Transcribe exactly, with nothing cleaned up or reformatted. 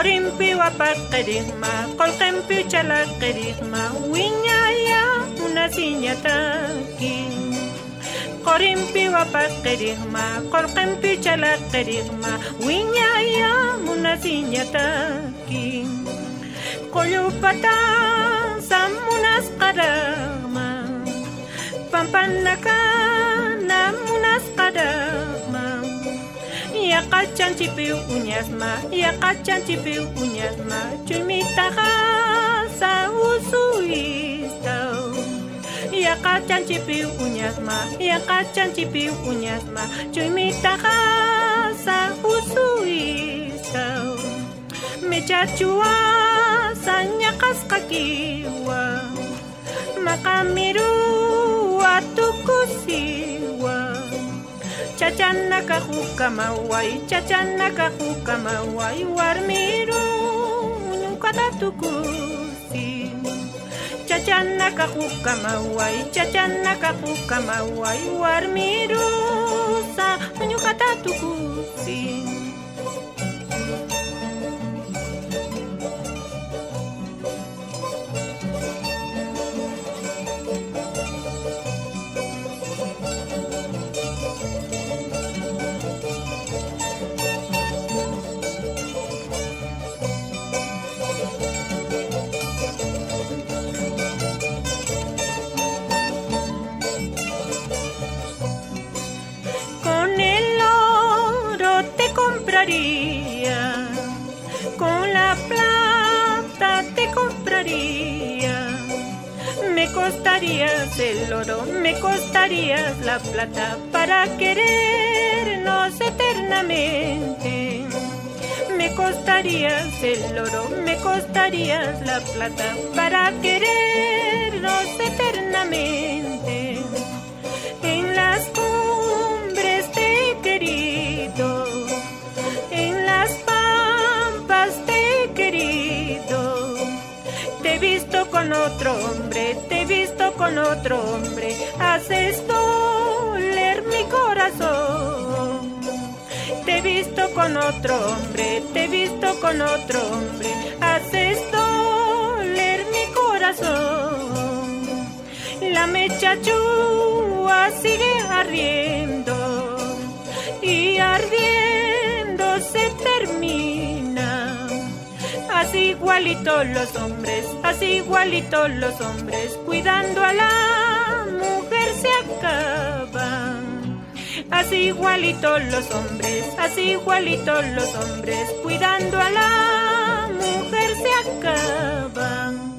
Qorimpi wapaqirigma, qolqimpi chalaqirigma, wiñaya una siñataki. Qorimpi wapaqirigma, qolqimpi chalaqirigma, wiñaya una siñataki. Qollupata samunas qaragma, pampanakana munas qaragma. Yaqachan chipiu uñasma, yaqachan chipiu uñasma, chuymitaqa sa usuistau. Yaqachan chipiu uñasma, yaqachan chipiu uñasma, chuymitaqa sa usuistau. Mechachua sa ñaqasqakiwa, maqamiru atukusiwa. Chachanaka hukamaway, chachanaka hukamaway, warmiru ñuqata tukusi. Chachanaka hukamaway, chachanaka hukamaway, warmiru sa ñuqata tukusi. Con la plata te compraría. Me costarías el oro, me costarías la plata para querernos eternamente. Me costarías el oro, me costarías la plata para querernos eternamente. En las cumbres te he querido, en las pampas te he querido. Te he visto con otro hombre, te he visto con otro hombre. Haces doler mi corazón. Te he visto con otro hombre, te he visto con otro hombre. Haces doler mi corazón. La mecha chua sigue ardiendo y ardiendo se termina. Así igualitos los hombres, así igualitos los hombres, cuidando a la mujer se acaban. Así igualitos los hombres, así igualitos los hombres, cuidando a la mujer se acaban.